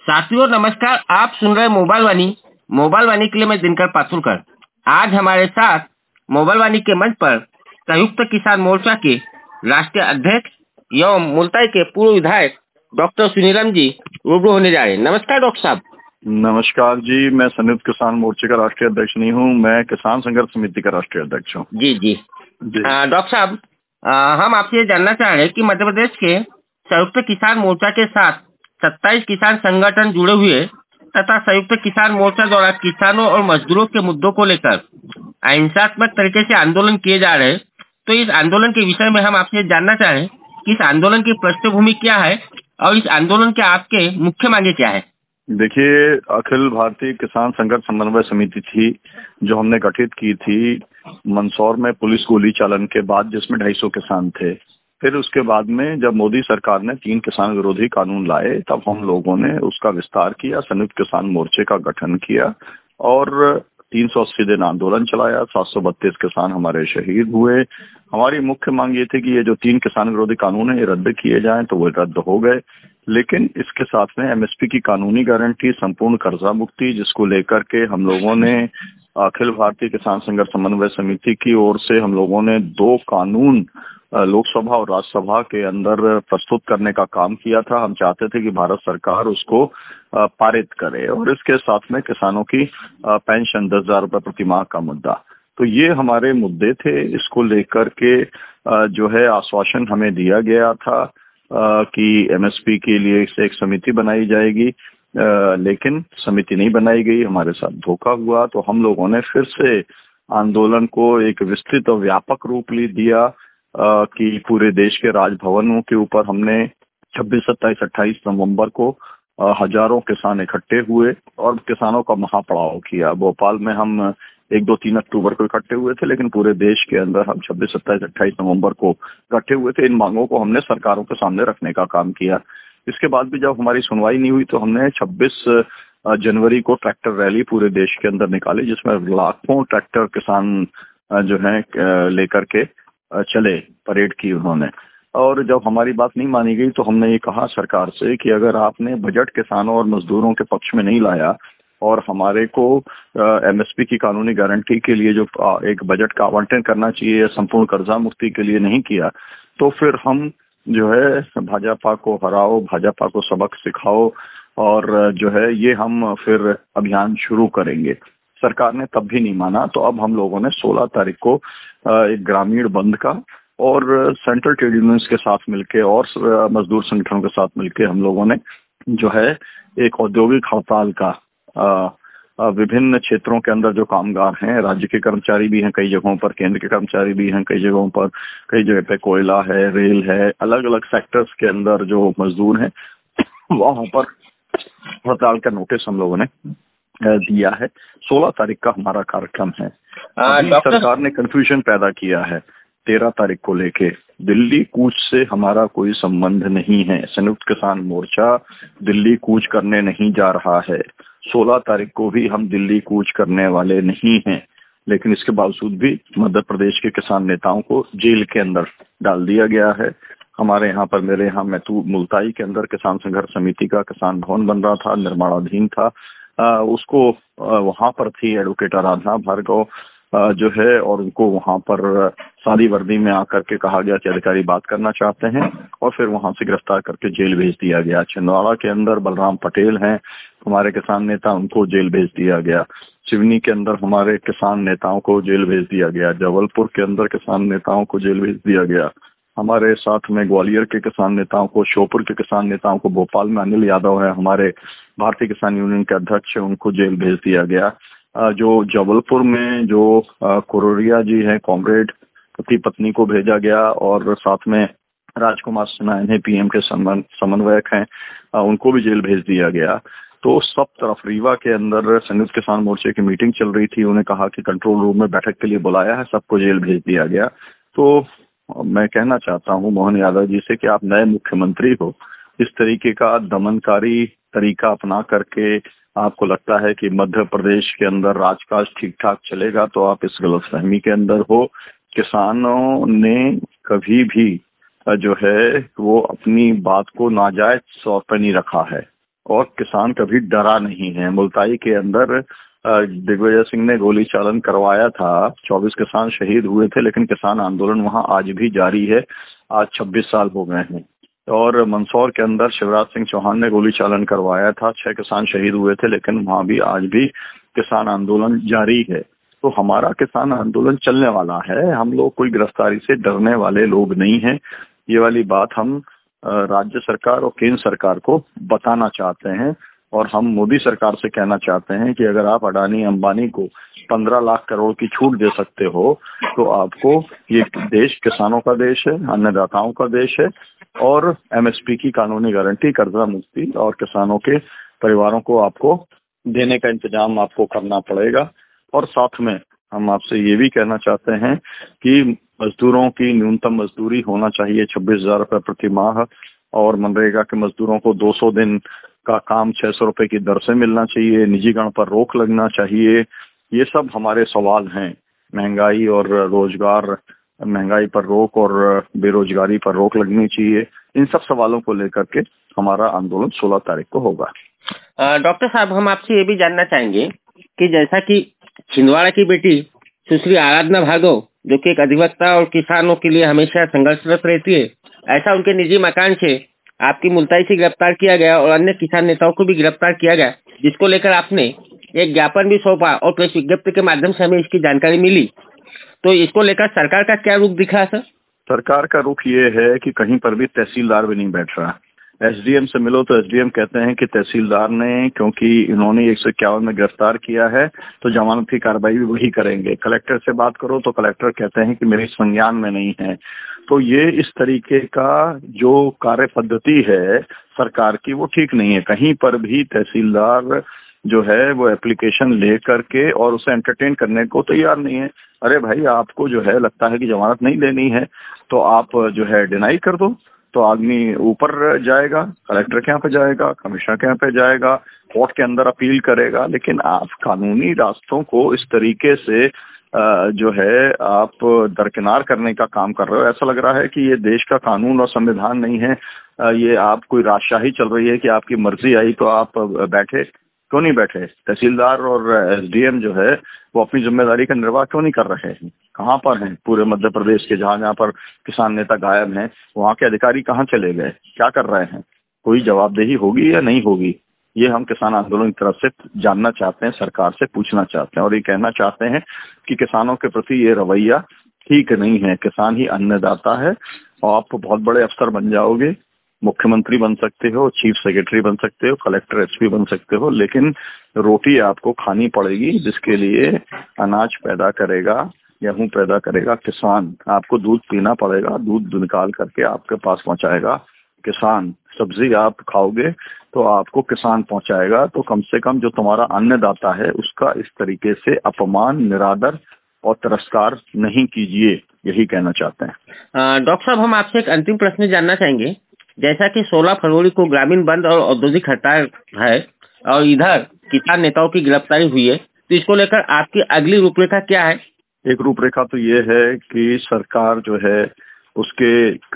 साथियों नमस्कार, आप सुन रहे मोबाइल वाणी के लिए मैं दिनकर पाथुरकर। आज हमारे साथ मोबाइल वाणी के मंच पर संयुक्त किसान मोर्चा के राष्ट्रीय अध्यक्ष एवं मुल्ताई के पूर्व विधायक डॉक्टर सुनीराम जी रूबरू होने जा रहे हैं। नमस्कार डॉक्टर साहब। नमस्कार जी, मैं संयुक्त किसान मोर्चे का राष्ट्रीय अध्यक्ष नहीं हूँ, मैं किसान संघर्ष समिति का राष्ट्रीय अध्यक्ष हूँ। जी जी डॉक्टर साहब, हम आपसे ये जानना चाह रहे हैं कि मध्य प्रदेश के संयुक्त किसान मोर्चा के साथ 27 किसान संगठन जुड़े हुए तथा संयुक्त किसान मोर्चा द्वारा किसानों और मजदूरों के मुद्दों को लेकर अहिंसात्मक तरीके से आंदोलन किए जा रहे हैं। तो इस आंदोलन के विषय में हम आपसे जानना चाह रहे हैं कि इस आंदोलन की पृष्ठभूमि क्या है और इस आंदोलन के आपके मुख्य मांगे क्या है। देखिए, अखिल भारतीय किसान संघर्ष समन्वय समिति थी जो हमने गठित की थी मंदसौर में पुलिस गोली चालन के बाद, जिसमें 250 किसान थे। फिर उसके बाद में जब मोदी सरकार ने 3 किसान विरोधी कानून लाए, तब हम लोगों ने उसका विस्तार किया, संयुक्त किसान मोर्चे का गठन किया और 380 दिन आंदोलन चलाया। 732 किसान हमारे शहीद हुए। हमारी मुख्य मांग ये थी कि ये जो 3 किसान विरोधी कानून है ये रद्द किए जाएं, तो वो रद्द हो गए। लेकिन इसके साथ में एमएसपी की कानूनी गारंटी, संपूर्ण कर्जा मुक्ति, जिसको लेकर के हम लोगों ने अखिल भारतीय किसान संघर्ष समन्वय समिति की ओर से हम लोगों ने 2 कानून लोकसभा और राज्यसभा के अंदर प्रस्तुत करने का काम किया था। हम चाहते थे कि भारत सरकार उसको पारित करे और इसके साथ में किसानों की पेंशन 10,000 रुपए प्रति माह का मुद्दा। तो ये हमारे मुद्दे थे। इसको लेकर के जो है आश्वासन हमें दिया गया था कि एमएसपी के लिए एक समिति बनाई जाएगी, लेकिन समिति नहीं बनाई गई। हमारे साथ धोखा हुआ। तो हम लोगों ने फिर से आंदोलन को एक विस्तृत और व्यापक रूप दिया कि पूरे देश के राजभवनों के ऊपर हमने 26, 27, 28 नवंबर को हजारों किसान इकट्ठे हुए और किसानों का महापड़ाव किया। भोपाल में हम 1, 2, 3 अक्टूबर को इकट्ठे हुए थे, लेकिन पूरे देश के अंदर हम 26, 27, 28 नवंबर को इकट्ठे हुए थे। इन मांगों को हमने सरकारों के सामने रखने का काम किया। इसके बाद भी जब हमारी सुनवाई नहीं हुई, तो हमने 26 जनवरी को ट्रैक्टर रैली पूरे देश के अंदर निकाली, जिसमें लाखों ट्रैक्टर किसान जो है लेकर के चले, परेड की उन्होंने। और जब हमारी बात नहीं मानी गई, तो हमने ये कहा सरकार से कि अगर आपने बजट किसानों और मजदूरों के पक्ष में नहीं लाया और हमारे को एमएसपी की कानूनी गारंटी के लिए जो एक बजट का आवंटन करना चाहिए, संपूर्ण कर्जा मुक्ति के लिए नहीं किया, तो फिर हम जो है भाजपा को हराओ, भाजपा को सबक सिखाओ और जो है ये हम फिर अभियान शुरू करेंगे। सरकार ने तब भी नहीं माना। तो अब हम लोगों ने 16 तारीख को एक ग्रामीण बंद का और सेंट्रल ट्रेड यूनियंस के साथ मिलके और मजदूर संगठनों के साथ मिलके हम लोगों ने जो है एक औद्योगिक हड़ताल का विभिन्न क्षेत्रों के अंदर जो कामगार हैं, राज्य के कर्मचारी भी हैं कई जगहों पर, केंद्र के कर्मचारी भी हैं कई जगहों पर, कई जगह पे कोयला है, रेल है, अलग अलग सेक्टर्स के अंदर जो मजदूर हैं वहां पर हड़ताल का नोटिस हम लोगों ने दिया है। 16 तारीख का हमारा कार्यक्रम है। सरकार ने कंफ्यूजन पैदा किया है 13 तारीख को लेके। दिल्ली कूच से हमारा कोई संबंध नहीं है। संयुक्त किसान मोर्चा दिल्ली कूच करने नहीं जा रहा है। 16 तारीख को भी हम दिल्ली कूच करने वाले नहीं हैं। लेकिन इसके बावजूद भी मध्य प्रदेश के किसान नेताओं को जेल के अंदर डाल दिया गया है। हमारे यहाँ पर, मेरे यहाँ मुल्ताई के अंदर किसान संघर्ष समिति का किसान भवन बन रहा था, निर्माणाधीन था। उसको वहां पर थी एडवोकेट आराधना भार्गव जो है, और उनको वहां पर सादी वर्दी में आकर के कहा गया कि अधिकारी बात करना चाहते हैं, और फिर वहां से गिरफ्तार करके जेल भेज दिया गया। छिंदवाड़ा के अंदर बलराम पटेल हैं हमारे किसान नेता, उनको जेल भेज दिया गया। सिवनी के अंदर हमारे किसान नेताओं को जेल भेज दिया गया। जबलपुर के अंदर किसान नेताओं को जेल भेज दिया गया। हमारे साथ में ग्वालियर के किसान नेताओं को, श्योपुर के किसान नेताओं को, भोपाल में अनिल यादव है हमारे भारतीय किसान यूनियन के अध्यक्ष, उनको जेल भेज दिया गया। जो जबलपुर में जो कुरोरिया जी हैं कॉमरेड, पति पत्नी को भेजा गया, और साथ में राजकुमार सिन्हा इन्हें पीएम के समन्वयक हैं, उनको भी जेल भेज दिया गया। तो सब तरफ रीवा के अंदर संयुक्त किसान मोर्चे की मीटिंग चल रही थी, उन्हें कहा कि कंट्रोल रूम में बैठक के लिए बुलाया है, सबको जेल भेज दिया गया। तो मैं कहना चाहता हूं मोहन यादव जी से कि आप नए मुख्यमंत्री हो, इस तरीके का दमनकारी तरीका अपना करके आपको लगता है कि मध्य प्रदेश के अंदर राजकाज ठीक ठाक चलेगा, तो आप इस गलतफहमी के अंदर हो। किसानों ने कभी भी जो है वो अपनी बात को नाजायज तौर पर नहीं रखा है। और किसान कभी डरा नहीं है। मुल्ताई के अंदर दिग्विजय सिंह ने गोली चालन करवाया था, 24 किसान शहीद हुए थे, लेकिन किसान आंदोलन वहां आज भी जारी है। आज 26 साल हो गए हैं। और मंदसौर के अंदर शिवराज सिंह चौहान ने गोली चालन करवाया था, 6 किसान शहीद हुए थे, लेकिन वहां भी आज भी किसान आंदोलन जारी है। तो हमारा किसान आंदोलन चलने वाला है। हम लोग कोई गिरफ्तारी से डरने वाले लोग नहीं हैं। ये वाली बात हम राज्य सरकार और केंद्र सरकार को बताना चाहते हैं। और हम मोदी सरकार से कहना चाहते हैं कि अगर आप अडानी अंबानी को 15 लाख करोड़ की छूट दे सकते हो तो आपको, ये देश किसानों का देश है, अन्नदाताओं का देश है, और एमएसपी की कानूनी गारंटी, कर्जा मुक्ति और किसानों के परिवारों को आपको देने का इंतजाम आपको करना पड़ेगा। और साथ में हम आपसे ये भी कहना चाहते हैं कि मजदूरों की न्यूनतम मजदूरी होना चाहिए 26,000 रुपये प्रति माह, और मनरेगा के मजदूरों को 200 दिन का काम 600 रुपए की दर से मिलना चाहिए, निजीकरण पर रोक लगना चाहिए। ये सब हमारे सवाल हैं। महंगाई और रोजगार, महंगाई पर रोक और बेरोजगारी पर रोक लगनी चाहिए। इन सब सवालों को लेकर के हमारा आंदोलन 16 तारीख को होगा। डॉक्टर साहब, हम आपसे ये भी जानना चाहेंगे कि जैसा कि छिंदवाड़ा की बेटी सुश्री आराधना भार्गव, जो कि एक अधिवक्ता और किसानों के लिए हमेशा संघर्षरत रहती है, ऐसा उनके निजी मकान से आपकी मुल्ताई से गिरफ्तार किया गया और अन्य किसान नेताओं को भी गिरफ्तार किया गया, जिसको लेकर आपने एक ज्ञापन भी सौंपा और प्रेस विज्ञप्ति के माध्यम से हमें इसकी जानकारी मिली। तो इसको लेकर सरकार का क्या रुख दिखा सर? सरकार का रुख ये है कि कहीं पर भी तहसीलदार भी नहीं बैठ रहा। एसडीएम से मिलो तो एसडीएम कहते हैं कि तहसीलदार ने, क्योंकि इन्होंने 151 में गिरफ्तार किया है तो जमानत की कार्रवाई भी वही करेंगे। कलेक्टर से बात करो तो कलेक्टर कहते हैं कि मेरे संज्ञान में नहीं है। तो ये इस तरीके का जो कार्य पद्धति है सरकार की, वो ठीक नहीं है। कहीं पर भी तहसीलदार जो है वो एप्लीकेशन ले करके और उसे एंटरटेन करने को तैयार नहीं है। अरे भाई, आपको जो है लगता है कि जमानत नहीं लेनी है तो आप जो है डिनाई कर दो, तो आदमी ऊपर जाएगा, कलेक्टर के यहाँ पे जाएगा, कमिश्नर के यहाँ पे जाएगा, कोर्ट के अंदर अपील करेगा। लेकिन आप कानूनी रास्तों को इस तरीके से जो है आप दरकिनार करने का काम कर रहे हो। ऐसा लग रहा है कि ये देश का कानून और संविधान नहीं है। ये आप कोई राजशाही चल रही है कि आपकी मर्जी आई तो आप बैठे। क्यों नहीं बैठे? तहसीलदार और एसडीएम जो है वो अपनी जिम्मेदारी का निर्वाह क्यों नहीं कर रहे हैं? कहाँ पर हैं पूरे मध्य प्रदेश के, जहाँ पर किसान नेता गायब हैं, वहाँ के अधिकारी कहाँ चले गए, क्या कर रहे हैं? कोई जवाबदेही होगी या नहीं होगी? ये हम किसान आंदोलन की तरफ से जानना चाहते हैं, सरकार से पूछना चाहते हैं और ये कहना चाहते हैं कि किसानों के प्रति ये रवैया ठीक नहीं है। किसान ही अन्नदाता है और आप बहुत बड़े अफसर बन जाओगे, मुख्यमंत्री बन सकते हो, चीफ सेक्रेटरी बन सकते हो, कलेक्टर एसपी बन सकते हो, लेकिन रोटी आपको खानी पड़ेगी जिसके लिए अनाज पैदा करेगा, गेहूं पैदा करेगा किसान। आपको दूध पीना पड़ेगा, दूध निकाल करके आपके पास पहुंचाएगा किसान। सब्जी आप खाओगे तो आपको किसान पहुंचाएगा। तो कम से कम जो तुम्हारा अन्नदाता है उसका इस तरीके से अपमान, निरादर और तिरस्कार नहीं कीजिए, यही कहना चाहते हैं। डॉक्टर साहब, हम आपसे एक अंतिम प्रश्न जानना चाहेंगे। जैसा कि 16 फरवरी को ग्रामीण बंद और औद्योगिक हड़ताल है और इधर किसान नेताओं की गिरफ्तारी हुई है, तो इसको लेकर आपकी अगली रूपरेखा क्या है? एक रूपरेखा तो ये है कि सरकार जो है उसके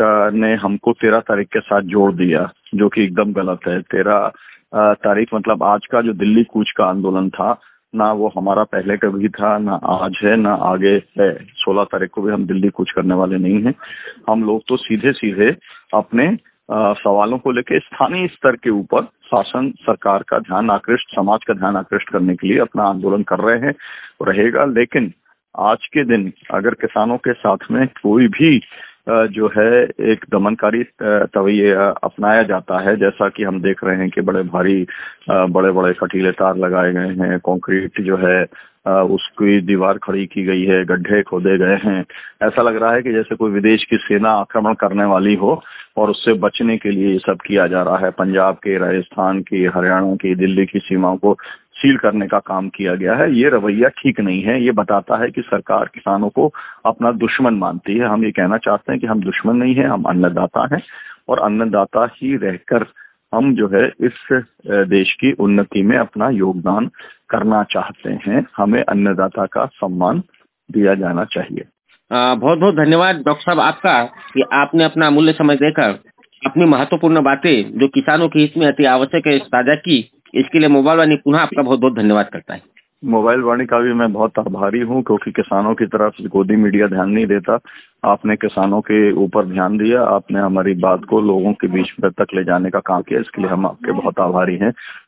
ने हमको 13 तारीख के साथ जोड़ दिया, जो कि एकदम गलत है। 13 तारीख मतलब आज का जो दिल्ली कूच का आंदोलन था, ना वो हमारा पहले कभी था, ना आज है, ना आगे है। 16 तारीख को भी हम दिल्ली कूच करने वाले नहीं हैं। हम लोग तो सीधे सीधे अपने सवालों को लेकर स्थानीय स्तर के ऊपर शासन, सरकार का ध्यान आकृष्ट, समाज का ध्यान आकृष्ट करने के लिए अपना आंदोलन कर रहे हैं, रहेगा। लेकिन आज के दिन अगर किसानों के साथ में कोई भी जो है एक दमनकारी रवैया अपनाया जाता है, जैसा कि हम देख रहे हैं कि बड़े भारी बड़े बड़े कटीले तार लगाए गए हैं, कंक्रीट जो है उसकी दीवार खड़ी की गई है, गड्ढे खोदे गए हैं, ऐसा लग रहा है कि जैसे कोई विदेश की सेना आक्रमण करने वाली हो और उससे बचने के लिए ये सब किया जा रहा है। पंजाब के, राजस्थान की, हरियाणा की, दिल्ली की सीमाओं को सील करने का काम किया गया है। ये रवैया ठीक नहीं है। ये बताता है कि सरकार किसानों को अपना दुश्मन मानती है। हम ये कहना चाहते हैं कि हम दुश्मन नहीं है, हम अन्नदाता हैं और अन्नदाता ही रहकर हम जो है इस देश की उन्नति में अपना योगदान करना चाहते हैं। हमें अन्नदाता का सम्मान दिया जाना चाहिए। बहुत बहुत धन्यवाद डॉक्टर साहब आपका कि आपने अपना अमूल्य समय देकर अपनी महत्वपूर्ण बातें जो किसानों के हित में अति आवश्यक है साझा की, इसके लिए मोबाइल वाणी पुनः आपका बहुत बहुत धन्यवाद करता है। मोबाइल वाणी का भी मैं बहुत आभारी हूँ, क्योंकि किसानों की तरफ गोदी मीडिया ध्यान नहीं देता। आपने किसानों के ऊपर ध्यान दिया, आपने हमारी बात को लोगों के बीच में तक ले जाने का काम किया, इसके लिए हम आपके बहुत आभारी हैं।